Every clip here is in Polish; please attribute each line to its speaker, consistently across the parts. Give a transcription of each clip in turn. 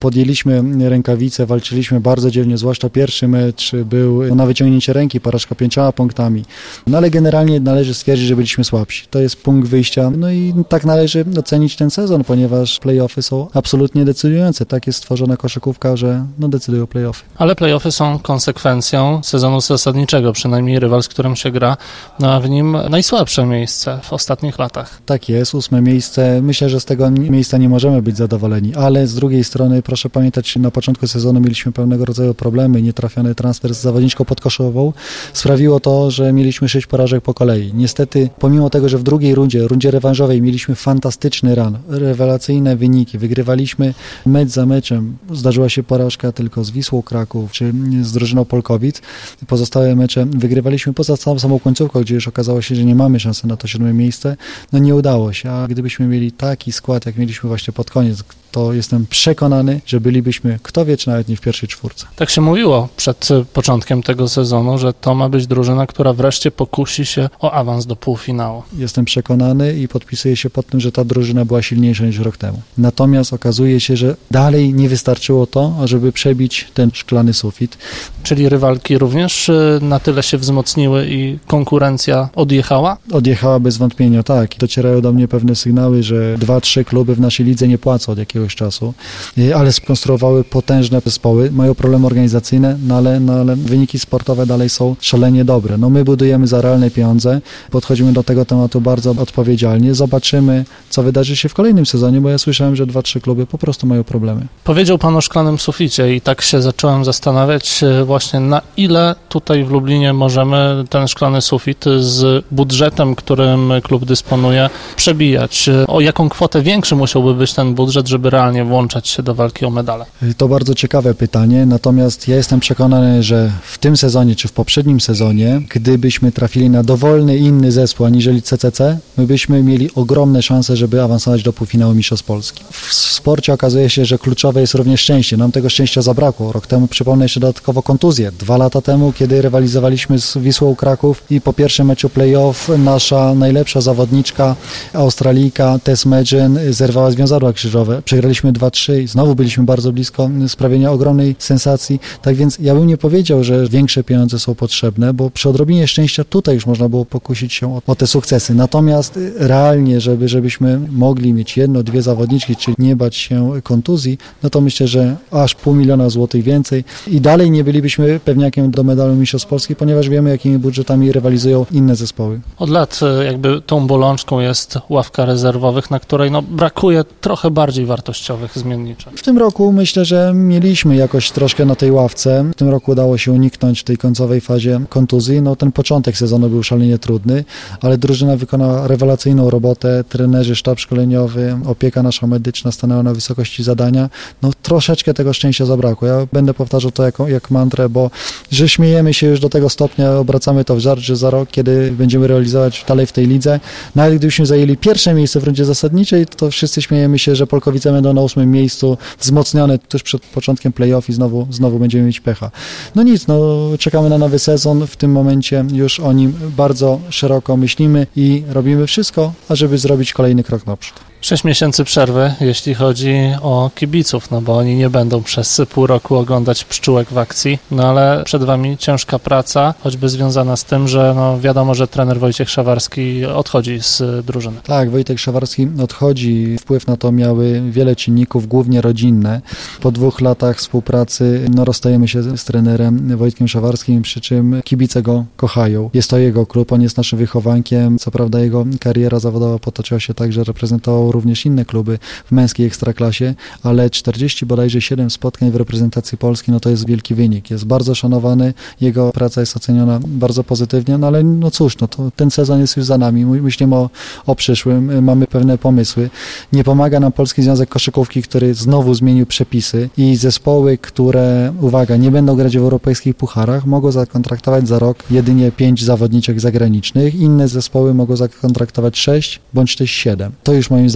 Speaker 1: Podjęliśmy rękawice, walczyliśmy bardzo dzielnie, zwłaszcza pierwszy mecz był na wyciągnięcie ręki, porażka 5 punktami. No ale generalnie należy stwierdzić, że byliśmy słabsi. To jest punkt wyjścia. No i tak należy ocenić ten sezon, ponieważ play-offy są absolutnie decydujące. Tak jest stworzona koszykówka, że decydują play-offy.
Speaker 2: Ale play-offy są konsekwencją sezonu zasadniczego, przynajmniej rywal, z którym się gra, a w nim najsłabsze miejsce w ostatnich latach.
Speaker 1: Tak jest, 8 miejsce. Myślę, że z tego miejsca nie możemy być zadowoleni, ale z drugiej strony proszę pamiętać, na początku sezonu mieliśmy pewnego rodzaju problemy. Nietrafiony transfer z zawodniczką podkoszową sprawiło to, że mieliśmy 6 porażek po kolei. Niestety, pomimo tego, że w drugiej rundzie rewanżowej mieliśmy fantastyczny run, rewelacyjne wyniki, wygrywaliśmy mecz za meczem. Zdarzyła się porażka tylko z Wisłą Kraków czy z drużyną Polkowic. Pozostałe mecze wygrywaliśmy poza samą końcówką, gdzie już okazało się, że nie mamy szansy na to 7 miejsce. No nie udało się, a gdybyśmy mieli taki skład, jak mieliśmy właśnie pod koniec, to jestem przekonany, że bylibyśmy, kto wie, czy nawet nie w pierwszej 4.
Speaker 2: Tak się mówiło przed początkiem tego sezonu, że to ma być drużyna, która wreszcie pokusi się o awans do półfinału.
Speaker 1: Jestem przekonany i podpisuję się pod tym, że ta drużyna była silniejsza niż rok temu. Natomiast okazuje się, że dalej nie wystarczyło to, ażeby przebić ten szklany sufit.
Speaker 2: Czyli rywalki również na tyle się wzmocniły i konkurencja odjechała?
Speaker 1: Odjechała bez wątpienia, tak. Docierają do mnie pewne sygnały, że 2-3 kluby w naszej lidze nie płacą od jakiegoś czasu, ale skonstruowały potężne zespoły, mają problemy organizacyjne, no ale wyniki sportowe dalej są szalenie dobre. No my budujemy za realne pieniądze, podchodzimy do tego tematu bardzo odpowiedzialnie, zobaczymy, co wydarzy się w kolejnym sezonie, bo ja słyszałem, że 2-3 kluby po prostu mają problemy.
Speaker 2: Powiedział Pan o szklanym suficie i tak się zacząłem zastanawiać właśnie, na ile tutaj w Lublinie możemy ten szklany sufit z budżetem, którym klub dysponuje, przebijać. O jaką kwotę większy musiałby być ten budżet, żeby realnie włączać się do walki o medale?
Speaker 1: To bardzo ciekawe pytanie, natomiast ja jestem przekonany, że w tym sezonie, czy w poprzednim sezonie, gdybyśmy trafili na dowolny inny zespół aniżeli CCC, my byśmy mieli ogromne szanse, żeby awansować do półfinału Mistrzostw Polski. W sporcie okazuje się, że kluczowe jest również szczęście. Nam tego szczęścia zabrakło. Rok temu przypomnę jeszcze dodatkowo kontuzję. 2 lata temu, kiedy rywalizowaliśmy z Wisłą Kraków i po pierwszym meczu play-off nasza najlepsza zawodniczka, Australijka Tess Medgen, zerwała związadła krzyżowe. Przegraliśmy 2-3 i znowu byliśmy bardzo blisko sprawienia ogromnej sensacji. Tak więc ja bym nie powiedział, że większe pieniądze są potrzebne, bo przy odrobinie szczęścia tutaj już można było pokusić się o te sukcesy. Natomiast realnie, żebyśmy mogli mieć 1-2 zawodniczki, czyli nie bać się kontuzji, no to myślę, że aż 500 000 złotych więcej i dalej nie bylibyśmy pewniakiem do medalu Mistrzostw Polski, ponieważ wiemy, jakimi budżetami rywalizują inne zespoły.
Speaker 2: Od lat jakby tą bolączką jest ławka rezerwowych, na której brakuje trochę bardziej wartościowych zmienniczych.
Speaker 1: W tym roku myślę, że mieliśmy jakoś troszkę na tej ławce. W tym roku udało się uniknąć w tej końcowej fazie kontuzji. No ten początek sezonu był szalenie trudny, ale drużyna wykonała rewelacyjną robotę. Trenerzy, sztab szkoleniowy, opieka nasza medyczna stanęła na wysokości zadania. No troszeczkę tego szczęścia zabrakło. Ja będę powtarzał to jak mantrę, bo że śmiejemy się już do tego stopnia, obracamy to w żart, że za rok, kiedy będziemy realizować dalej w tej lidze, nawet gdybyśmy zajęli pierwsze miejsce w rundzie zasadniczej, to wszyscy śmiejemy się, że Polkowice będą na 8 miejscu, wzmocnione tuż przed początkiem play-off i znowu będziemy mieć pecha. No nic, czekamy na nowy sezon, w tym momencie już o nim bardzo szeroko myślimy i robimy wszystko, ażeby zrobić kolejny krok naprzód.
Speaker 2: 6 miesięcy przerwy, jeśli chodzi o kibiców, bo oni nie będą przez pół roku oglądać pszczółek w akcji, ale przed Wami ciężka praca, choćby związana z tym, że wiadomo, że trener Wojciech Szawarski odchodzi z drużyny.
Speaker 1: Tak, Wojtek Szawarski odchodzi. Wpływ na to miały wiele czynników, głównie rodzinne. Po 2 latach współpracy rozstajemy się z trenerem Wojtkiem Szawarskim, przy czym kibice go kochają. Jest to jego klub, on jest naszym wychowankiem. Co prawda jego kariera zawodowa potoczyła się tak, że reprezentował również inne kluby w męskiej ekstraklasie, ale 40 bodajże 7 spotkań w reprezentacji Polski, to jest wielki wynik. Jest bardzo szanowany, jego praca jest oceniona bardzo pozytywnie, ale cóż, to ten sezon jest już za nami. Myślimy o przyszłym, mamy pewne pomysły. Nie pomaga nam Polski Związek Koszykówki, który znowu zmienił przepisy i zespoły, które, uwaga, nie będą grać w europejskich pucharach, mogą zakontraktować za rok jedynie 5 zawodniczek zagranicznych. Inne zespoły mogą zakontraktować 6 bądź też 7. To już moim zdaniem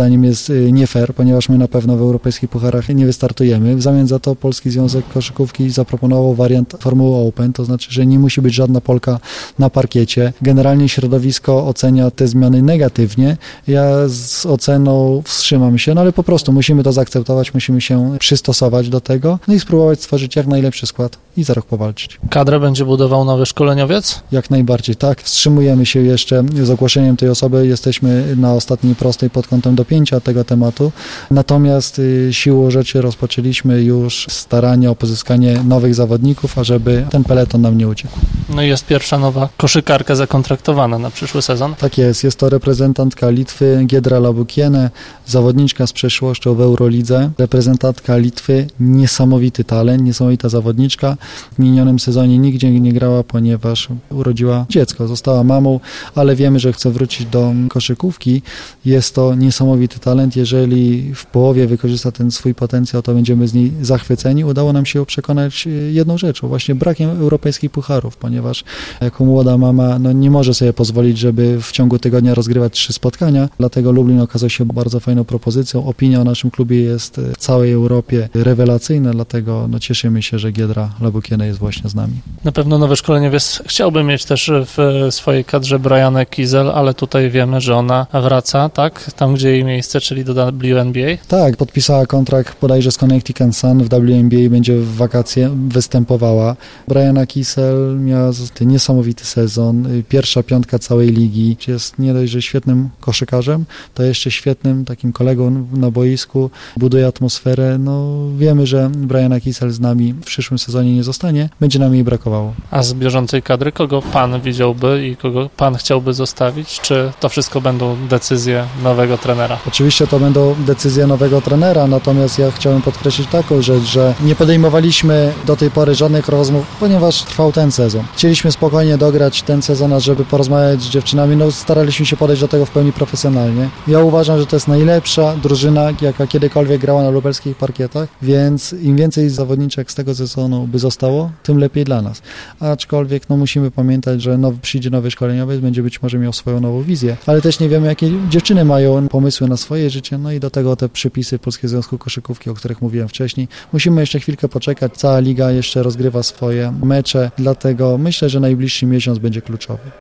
Speaker 1: zdaniem jest nie fair, ponieważ my na pewno w europejskich pucharach nie wystartujemy. W zamian za to Polski Związek Koszykówki zaproponował wariant Formuły Open, to znaczy, że nie musi być żadna Polka na parkiecie. Generalnie środowisko ocenia te zmiany negatywnie. Ja z oceną wstrzymam się, no ale po prostu musimy to zaakceptować, musimy się przystosować do tego, no i spróbować stworzyć jak najlepszy skład i za rok powalczyć.
Speaker 2: Kadrę będzie budował nowy szkoleniowiec?
Speaker 1: Jak najbardziej, tak. Wstrzymujemy się jeszcze z ogłoszeniem tej osoby. Jesteśmy na ostatniej prostej pod kątem dopięcia tego tematu. Natomiast siłą rzeczy rozpoczęliśmy już starania o pozyskanie nowych zawodników, ażeby ten peleton nam nie uciekł.
Speaker 2: No i jest pierwsza nowa koszykarka zakontraktowana na przyszły sezon.
Speaker 1: Tak jest to reprezentantka Litwy Giedra Labukiene, zawodniczka z przeszłością w Eurolidze, reprezentantka Litwy, niesamowity talent, niesamowita zawodniczka. W minionym sezonie nigdzie nie grała, ponieważ urodziła dziecko, została mamą, ale wiemy, że chce wrócić do koszykówki. Jest to niesamowity talent, jeżeli w połowie wykorzysta ten swój potencjał, to będziemy z niej zachwyceni. Udało nam się przekonać jedną rzeczą, właśnie brakiem europejskich pucharów, ponieważ jako młoda mama nie może sobie pozwolić, żeby w ciągu tygodnia rozgrywać 3 spotkania, dlatego Lublin okazał się bardzo fajną propozycją. Opinia o naszym klubie jest w całej Europie rewelacyjna, dlatego cieszymy się, że Giedra Labukiene jest właśnie z nami.
Speaker 2: Na pewno nowy szkoleniowiec chciałby mieć też w swojej kadrze Brianę Kizel, ale tutaj wiemy, że ona wraca, tak? Tam, gdzie jej miejsce, czyli do WNBA.
Speaker 1: Tak, podpisała kontrakt bodajże z Connecticut Sun, w WNBA będzie w wakacje występowała. Brianna Kizel miała niesamowity sezon, pierwsza piątka całej ligi, jest nie dość, że świetnym koszykarzem, to jeszcze świetnym takim kolegą na boisku, buduje atmosferę. Wiemy, że Brianna Kizel z nami w przyszłym sezonie nie zostanie, będzie nam jej brakowało.
Speaker 2: A z bieżącej kadry kogo pan widziałby i kogo pan chciałby zostawić? Czy to wszystko będą decyzje nowego trenera?
Speaker 1: Oczywiście to będą decyzje nowego trenera, natomiast ja chciałem podkreślić taką rzecz, że nie podejmowaliśmy do tej pory żadnych rozmów, ponieważ trwał ten sezon. Chcieliśmy spokojnie dograć ten sezon, żeby porozmawiać z dziewczynami, staraliśmy się podejść do tego w pełni profesjonalnie. Ja uważam, że to jest najlepsza drużyna, jaka kiedykolwiek grała na lubelskich parkietach, więc im więcej zawodniczek z tego sezonu by zostało, tym lepiej dla nas. Aczkolwiek musimy pamiętać, że przyjdzie nowy szkoleniowiec, będzie być może miał swoją nową wizję, ale też nie wiemy, jakie dziewczyny mają pomysły na swoje życie, i do tego te przepisy Polskiego Związku Koszykówki, o których mówiłem wcześniej. Musimy jeszcze chwilkę poczekać, cała liga jeszcze rozgrywa swoje mecze, dlatego myślę, że najbliższy miesiąc będzie kluczowy.